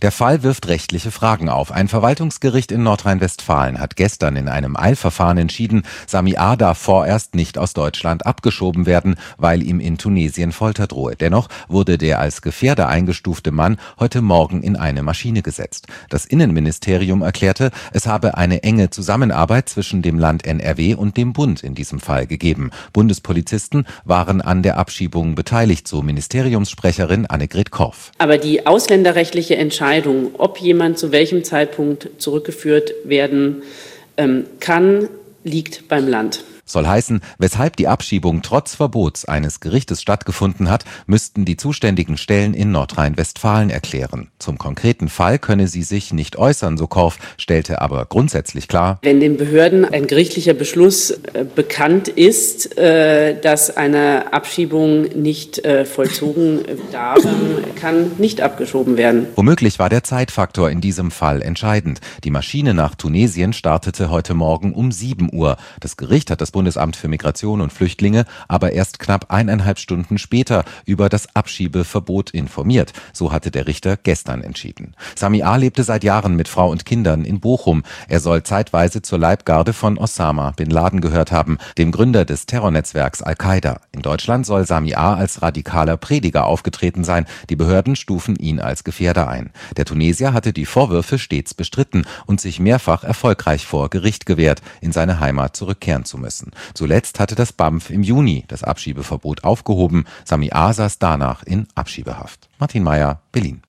Der Fall wirft rechtliche Fragen auf. Ein Verwaltungsgericht in Nordrhein-Westfalen hat gestern in einem Eilverfahren entschieden, Sami A. darf vorerst nicht aus Deutschland abgeschoben werden, weil ihm in Tunesien Folter drohe. Dennoch wurde der als Gefährder eingestufte Mann heute Morgen in eine Maschine gesetzt. Das Innenministerium erklärte, es habe eine enge Zusammenarbeit zwischen dem Land NRW und dem Bund in diesem Fall gegeben. Bundespolizisten waren an der Abschiebung beteiligt, so Ministeriumssprecherin Annegret Korf. Aber die ausländerrechtliche Entscheidung, ob jemand zu welchem Zeitpunkt zurückgeführt werden kann, liegt beim Land. Soll heißen, weshalb die Abschiebung trotz Verbots eines Gerichtes stattgefunden hat, müssten die zuständigen Stellen in Nordrhein-Westfalen erklären. Zum konkreten Fall könne sie sich nicht äußern, so Korf, stellte aber grundsätzlich klar: Wenn den Behörden ein gerichtlicher Beschluss bekannt ist, dass eine Abschiebung nicht vollzogen darf, kann nicht abgeschoben werden. Womöglich war der Zeitfaktor in diesem Fall entscheidend. Die Maschine nach Tunesien startete heute Morgen um 7 Uhr. Das Gericht hat das Bundesamt für Migration und Flüchtlinge aber erst knapp 1,5 Stunden später über das Abschiebeverbot informiert. So hatte der Richter gestern entschieden. Sami A. lebte seit Jahren mit Frau und Kindern in Bochum. Er soll zeitweise zur Leibgarde von Osama bin Laden gehört haben, dem Gründer des Terrornetzwerks Al-Qaida. In Deutschland soll Sami A. als radikaler Prediger aufgetreten sein. Die Behörden stufen ihn als Gefährder ein. Der Tunesier hatte die Vorwürfe stets bestritten und sich mehrfach erfolgreich vor Gericht gewehrt, in seine Heimat zurückkehren zu müssen. Zuletzt hatte das BAMF im Juni das Abschiebeverbot aufgehoben. Sami A. saß danach in Abschiebehaft. Martin Mayer, Berlin.